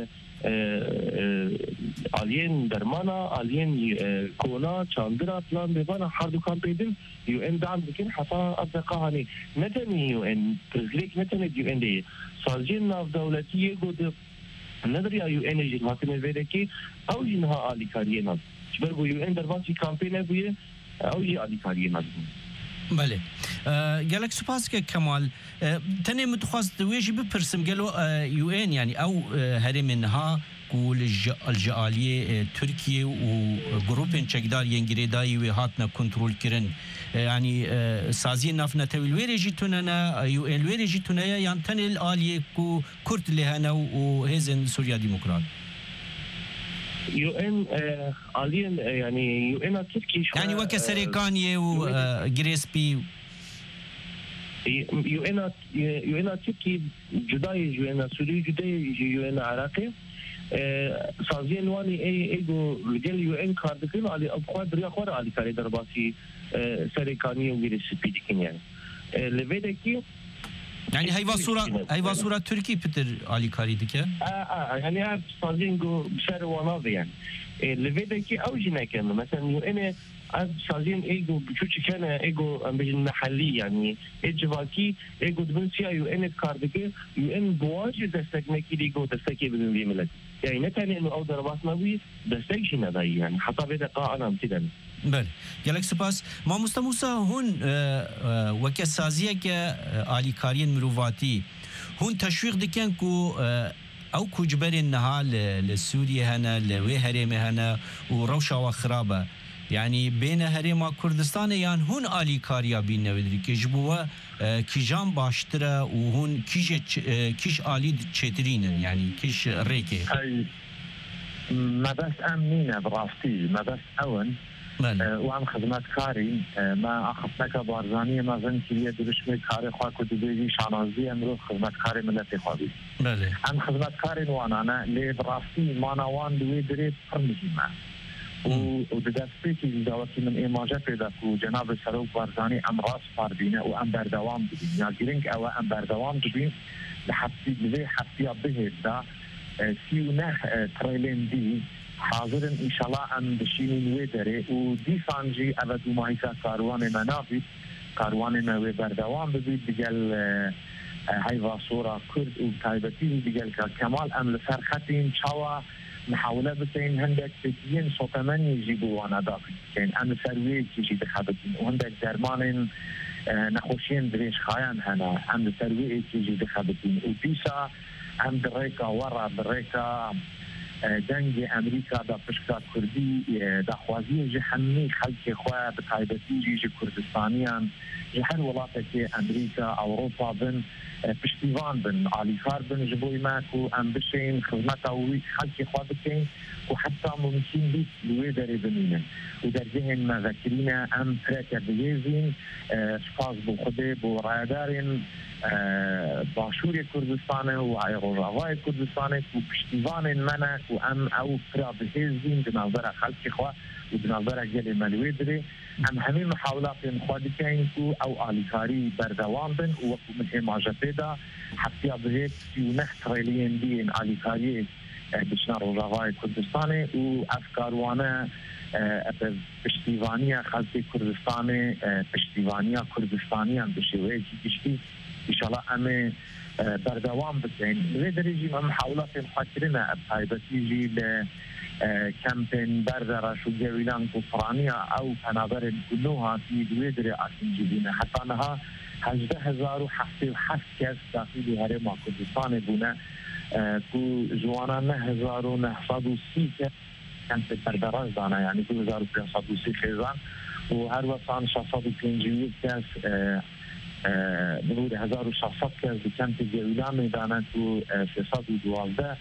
الين درمانا الين كونا تشاندرا بلان بيبانا حردو كان بيدن يو ان دعم بكين حتى اصدقائني نتني يو ان تزليك نتني يو ان دي صالجين ناف دولتيه قد ندري يو ان جي ماكن فيدكي او جنها اليكارينا برغو يو ان درباسي كامبين بيه او جي اليكارينا بله قالك سپاس که کمال تنه متخواست ویجی بپرسم قالو يو ان يعني او هرمنها كل الجاليه تركيا وجروبين تشكدار ينجريداي وهاتنا كنترول كرن يعني سازين نافنا تويل ويرجي توننا يو ان ويرجي تونا يعني تنه الاليه كو كرد لهنا وهزن سوريا ديمقراط يو ان الين يعني يو ان تركي يعني وكسريكانيه وجريسبي يو ان تركي جداي يو ان سوري جداي يو ان عراقي سازين واني ايجو رجال يو ان كاردكين على ابخواد ريا خوار على كاري درباسي سريكانيه وجريسبي ديكين يعني لفيدكي يعني هاي صورة تركي بتر علي كاري دكه يعني هاد سازين جو بشار وناضي يعني لفيدكي او جينا كان مثلا يو ان سازين ايجو بتشوتش كان ايجو محلي يعني اجواكي ايجو دبنسيا يو ان كاردكي يو ان بواجه دستكنكي ديجو دستكي بدون بيملك يعني نتاني انه او ضربات نووي دستكشنا داي يعني حتى بدا قاعنا امتدن بله گلک سپاس ما مستموسا هون وکسازیه که آلیکارین مروواتی هون تشویق دکن کو او کجبرین نها لسوريا هنا لوي هرم هنا وروشا وخرابه يعني بين هرم كردستان يعني هون آلیکاریا بین نودری که جبوا کیجان باشتره و هون کیش آلی چترین يعني کیش ریکه ما بس امنينه براستي ما بس اون وام خدمات كاري ما اخذتك بارزانيه ما زين كليه دبشمي كاري خاكو دبيجي شانازي امرو خدمات كاري ملتي خابي بله ام خدمات كاري وانا لي براستي ما نوان دوي دريت فرمجيما وددسبيكي دواتي من ايماجه بيدا كو جناب سروق بارزاني ام راس فاردينه وام بردوام بدين يا جرينك او ام بردوام بدين لحبسي بزي حبسي به دا سيونه تريلين دي حاضر ان شاء الله ان بشینین وی داره و دیسانجی ابدو مایکا کاروان منافی کاروان نوی بردوام ببید دیگل های واسورا کرد و تایبتی دیگل که کمال ام لسر خطین چاوا محاوله بتین هندک بتین سوتمن یجیبو وانا داخل کن ام سروی کیجی دخبتین و هندک درمان نخوشین دریش خایان هنا ام سروی کیجی دخبتین و دیسا ام دريكا ورا دريكا دنگ امریکا دا پشکا کردی دا خوازی جهنمی خلق خواه بتایبتی جی کردستانیان جهر ولاته که امریکا اوروپا بن پشتیوان بن آلیکار بن جبوی ماکو ام بشین خدمت اوی خلق خواه بکن و حتی ممکن بیت لوی داری بمینن و در ذهن ما ذکرین ام ترکر بیزین سپاس بو خوده بو رایدارین باشور کردستان و روای کردستان و پشتیوان منه و ام او فرا بهزین به نظر خلق خواه و به نظر گل ملوی داره ام همین محاولات خواهد که او آلیکاری بردوام بن و من اماجه پیدا حتی بهید 39 تریلیون دین آلیکاری بشنا روای کردستان و افکاروانه پشتیوانی خلق کردستان پشتیوانی کردستانی هم بشوه که کشتی انشاءالله امه بردوام بکنیم به درجه ما محاولات مخاطرنا بطایبتی جی لکمپین بردرش و جویلان کفرانیه او پنابر کلوها فی دوی دری آسین جیبینه حتی نها 18,077 کس داخل هرم کردستان بونه که جوانان 9,930 کس کمپ بردراج دانه یعنی 2,530 خیزان و هر وطن 650 کس بلود 1600 کس بکمپ جویلان میدانند و 312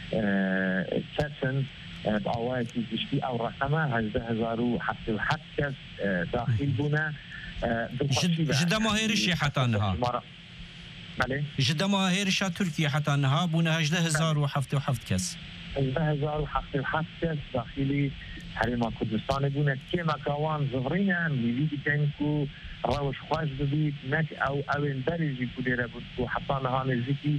کسن بآوائي تيجي أو رقمها 18,077 كس داخل بنا جدا ماهرشي حتى انها جدا ماهرشا تركيا حتى انها بنا 18,077 كس 18,077 كس داخلي حريم كردستان بنا كما كوان زهرين ميلي كانكو روش خواج ببيت نك او اوين درجي كديره بو حتى انها نزيكي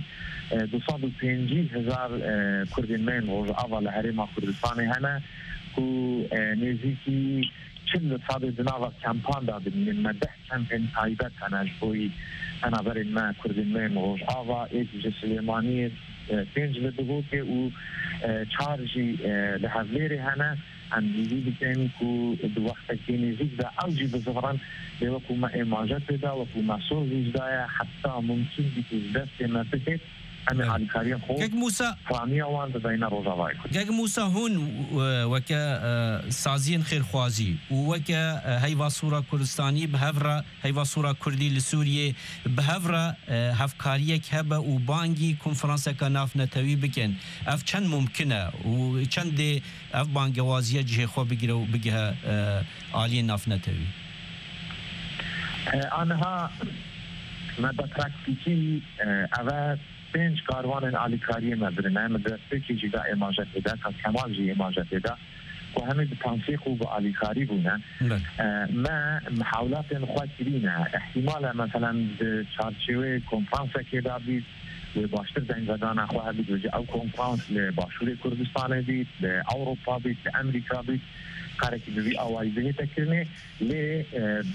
250,000 کردین روز اول حریم کردستانی هنه که نزدیکی 40% دنوا کمپان دادن من مده کمپین تایبت هنش بوی انا برین ما کردین روز اول ایج سلیمانی 5 بدو که او چارجی لحظیری هنه اندیزی بکن که دو وقت که نزدیک دا اوجی بزهران به وقت ما اماجت بدا وقت ما سوزیج دایا حتی ممکن بیتیز دست ما بکت أنا عن كاريان خو كيك موسى فرانية وان بدينا روزاواي كيك موسى هون وكا سازين خير خوازي وكا هيوا صورة كردستاني بهفرة هيوا صورة كردي لسوريا بهفرة هفكاريك هبا وبانجي كونفرنسا كناف نتوي بكن اف چند ممكنة وچند دي اف بانجي وازية جهة خو بگيرو بگها آلي ناف نتوي آنها مدى تراكتيكي اوه 5 کاروان آلیکاری مدرنه مدرسه که جدا اماجت ده که کمال جی اماجت ده و همه به تنسیق و به آلیکاری بونه ما محاولات نخواه کرینه احتمال مثلا به چارچوه کنفرانس که دا بید و باشتر دنگدان خواه بید و او کنفرانس لباشور کردستان بید لأوروپا بید لأمریکا بید قرار که بی آوائی بهی تکرنه لی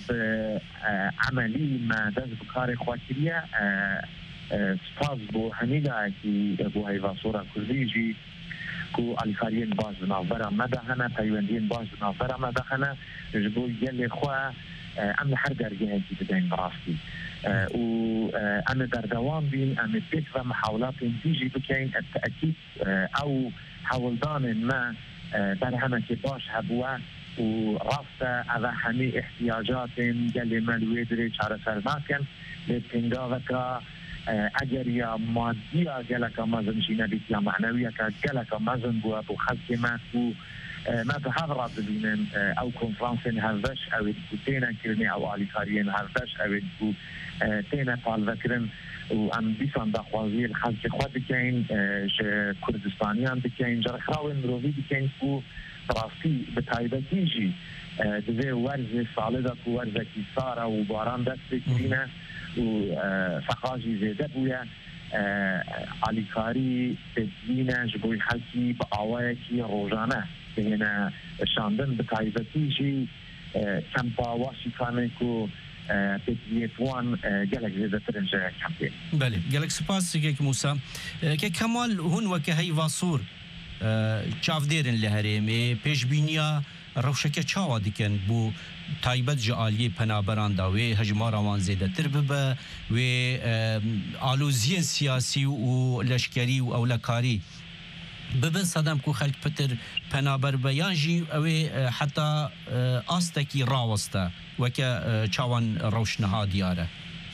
عملی ما دست بکار خواه کریه سپاس بو حمیده که بو هیوا صورا کردیجی که آلیکارین باش بنافره مدهنه پیوندین باش بنافره مدهنه جبو گل خواه ام هر درگه که بدین براستی و ام در دوام بین ام بیت و محاولات دیجی بکین التأکید او حولدان ما در همه که باش هبوه و راسته او همه احتیاجات گل ملوی داره چاره سر ناکن لیتنگا وکا اگر یا مادی یا گلک مازن شینه بیت یا معنوی که گلک مازن بوا بو خلق ما و ما به هذا راد ببینن او کنفرانسین هردش او تینا کرنی او آلیکارین هردش او تینا پال وکرن و ام بیسان دخوازی الخلق خود بکین کردستانیان بکین جرخراوین مروی بکین و راستی به تایبتی جی دوی ورز سالده که ورزکی ساره و باران دست بکینه و فقاجی زیده بویا آلیکاری تدوینه جبوی خلقی با آوائکی روزانه که هنه شاندن به تایبتی جی کمپا واشی کانه که تدویتوان گلک زیده ترنجه کمپین بله گلک سپاس که موسا که کمال هون وکه هی واسور چاف دیرن لهرمی پیش بینیا روشکه چاوا دیکن بو تایبت جعالی پنابران دا و هجمار آوان زیده تر ببه و آلوزی سیاسی و لشکری و اولکاری ببن صدام کو خلق پتر پنابر بیان جی او حتی آستکی راوسته وکه چاوان روشنها دیاره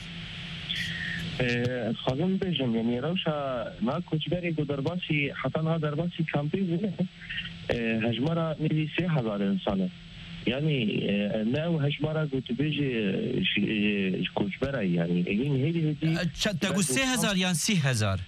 خواهم بجم یعنی روشا ما کچبری گو درباسی حتی ها درباسی کمپی بونه هجمارا نیوی 3,000 انسانه يعني ناو هشبارة قلت بيجي كوشبرة يعني هيدي تقول 3000 يعني 3000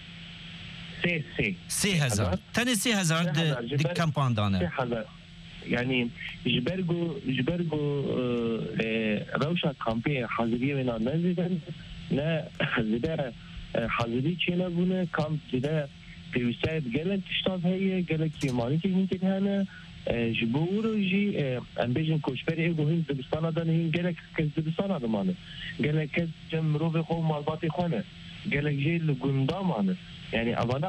3000 تاني 3000 دي كامبان دانا 3000 يعني جبرجو روشة كامبين حاضرية من الناس نا زدا حاضري چینا بونه کام زدا پیوسته گلک تشتاب هی گلک مانی که این هنه جبورو جی امبیجن کوشبری ایگو هیچ دبستان دان هی گلک کس دبستان آدمانه گلک کس جم روی خو مالباتی خانه گلک جی لگوندا مانه یعنی اولا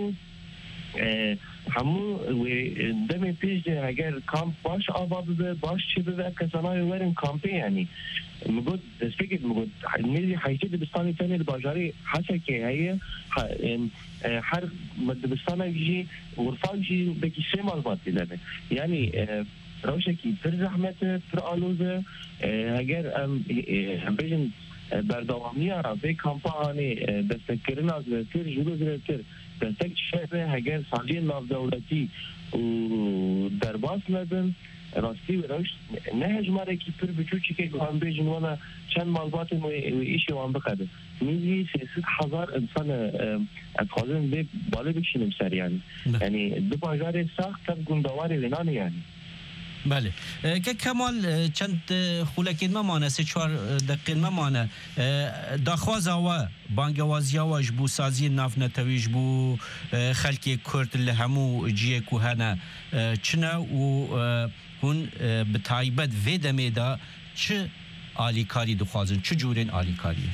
همو دمی پیش اگر کامپ باش آباد بده باش چی بده کسانای ورن کامپی یعنی مقود دستگید مقود نیزی حیثی دبستانی تانی الباجاری حسا که هی هر دبستان جی غرفان جی بکی 3 مالبات دیده یعنی روشه کی پر زحمت پر آلوزه اگر هم بیشن بردوامی را به کامپانی دستکرین از تر جلو زرتر دستک شهر اگر سالی ناف دولتی و درباس ندن راستی و روش نه هجماره کی پر بچوچی که هم بیشن وانا چند مالبات و ایشی وان بقده میزی 300,000 انسان اتخاذن به بالا بکشنیم سر یعنی دو باجار ساخت تب گندواری لنانی یعنی بله که کمال چند خولکین ممانه 3-4 دقیقه ممانه داخواز و بانگوازی و جبو سازی ناف نتویج بو خلکی کرد لهمو جیه کوهنه چنه و هون بتایبت ویدمه دا چه آلیکاری دخوازن چه جورین آلیکاری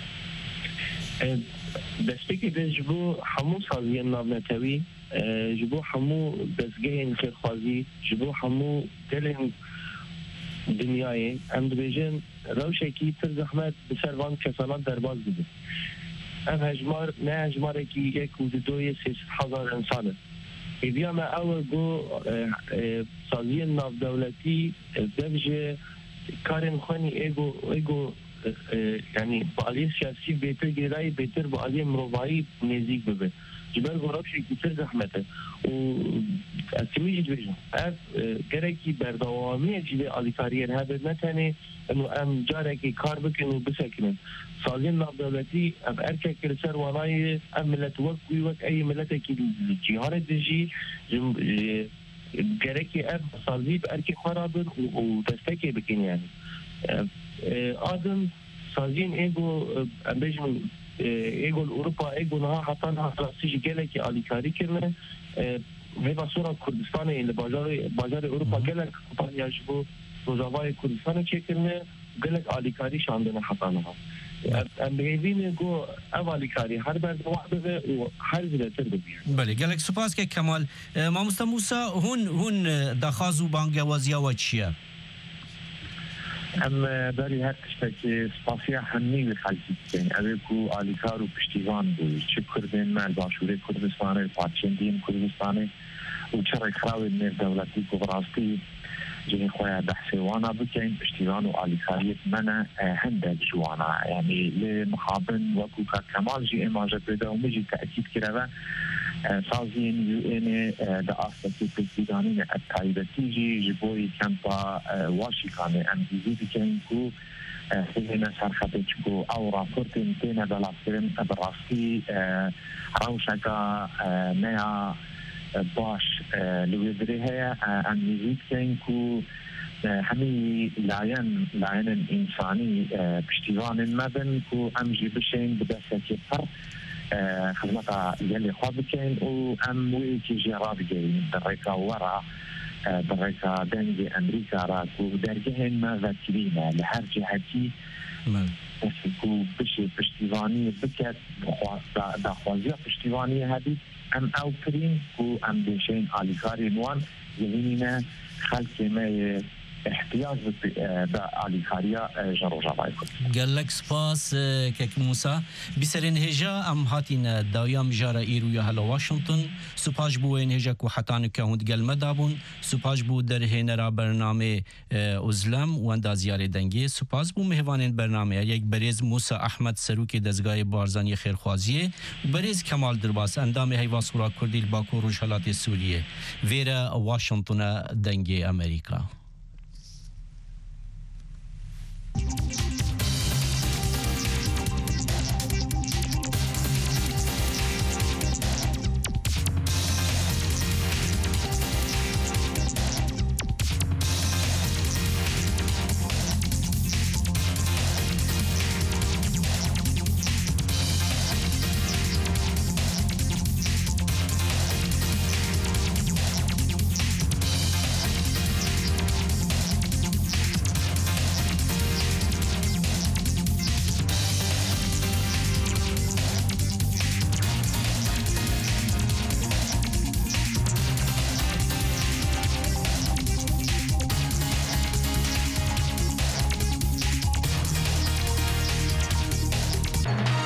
دستی که جبو همو سازی ناف نتوی جبو همو دستگاه خیرخوازی جبو همو دلن دنیای ام دبیجن روشه کی تر زحمت بسر وان کسانات درباز بده ام هجمار نه هجماره کی 1-2-300,000 انسانه ایدیا ما اول گو سازی ناف دولتی دبجه کارن خونی ایگو یعنی بالی سیاسی بهتر گرای بهتر بالی مروایی نزدیک ببه جبال غرابشی کتر زحمته و اکمیجی دویجن اف گرکی بردوامی جیده آلیکاریر هبه نتنه انو ام جارکی کار بکن و بسکنن سازین ناف دولتی اف ارکه کرسر وانای ام ملت وقوی وقت ای ملت که جیهان دجی گرکی اف سازی به ارکه خرابن و دستکی بکن یعنی آدم سازین ایگو ام بیجن ایگل اروپا ایگل ها حتی راستی گله که آلیکاری کرده هیوا سورا کردستان این بازار اروپا گله کمپانیا جبو روزاوای کردستان چه کرده گله آلیکاری شاندنه حتی ها ام بگیدین گو او آلیکاری هر برد وحده و هر زیادتر ببین بله گلک سپاس که کمال ماموستا موسا هون دخازو بانگوازیا و چیه؟ ام داری هر تشتکی سپاسیا هنی بخلصی کنی اویکو آلیکار و پشتیوان بود چه کردین مال باشوره کردستانه پاچندین کردستانه و چه رکراوی نیر دولتی که براستی جنی خواه بحثی وانا بکن پشتیوان و آلیکاریت منه هنده جوانا یعنی لمخابن وکو که کمال جی اماجت بده و مجی تأکید کرده سازین UN دا آسفتی پرسیدانی التایبتی جی جبوی کمپا واشیکانه امدیزی بکنین که خیلینا سرخطه چکو او راپورتین تینه دلافرین براستی روشکا نیا باش لویدری هیا امدیزی بکنین که همی لاین انسانی پشتیوان مدن که امجی بشین بدستی پر خدمتا يلي خوابكين وام ويكي جرابكين دريكا ورا دريكا دنجي امريكا راكو درجهن ما ذاكرينا لهر جهتي بسكو بشي پشتیوانی بکت دخوازی پشتیوانی هدید ام او کرین کو ام بیشین آلیکاری نوان یعنینا خلق ما احتياج بآليكاريا جروجاوي قال لك سباس كك موسى بسرين هجا ام هاتين دايام جارا ايرو يا هلا واشنطن سباج بو ان هجا كو حتان كهوند قال مدابون سباج بو در هنرا برنامه ازلم واندا زياره دنگي سپاس بو مهوانين برنامه یک بريز موسى احمد سروكي دزگاه بارزاني خيرخوازيه بريز كمال درباس اندام هيوا سورا كرديل باكو روجهلات سوريه ويرا واشنطن دنگي امريكا